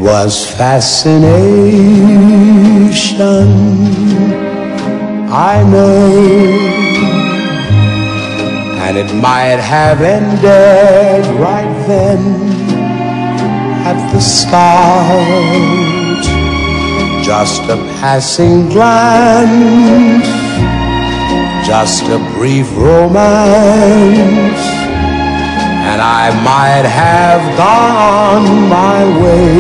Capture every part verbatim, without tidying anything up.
was fascination, I know, and it might have ended right then at the start. Just a passing glance, just a brief romance, and I might have gone my way,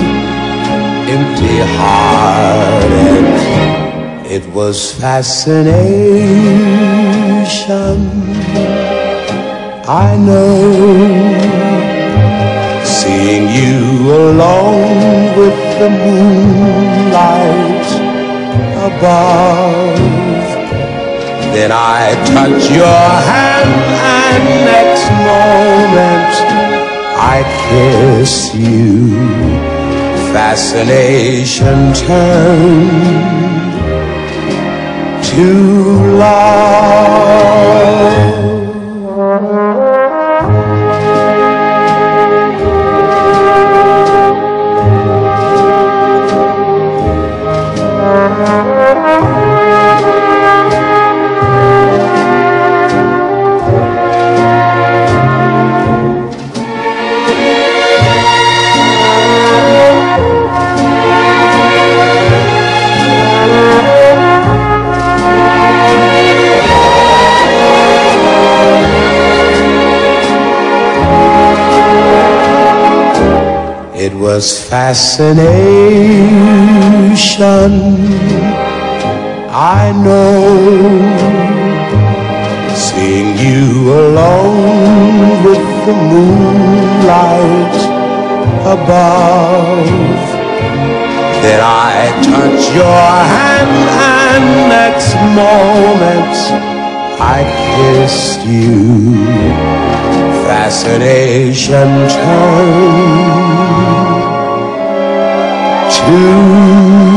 empty-hearted. It was fascination, I know, seeing you alone with the moonlight above. Then I touch your hand and next moment I kiss you. Fascination turned to love. It was fascination, I know, seeing you alone with the moonlight above. Then I touch your hand and next moment I kissed you. Fascination turned to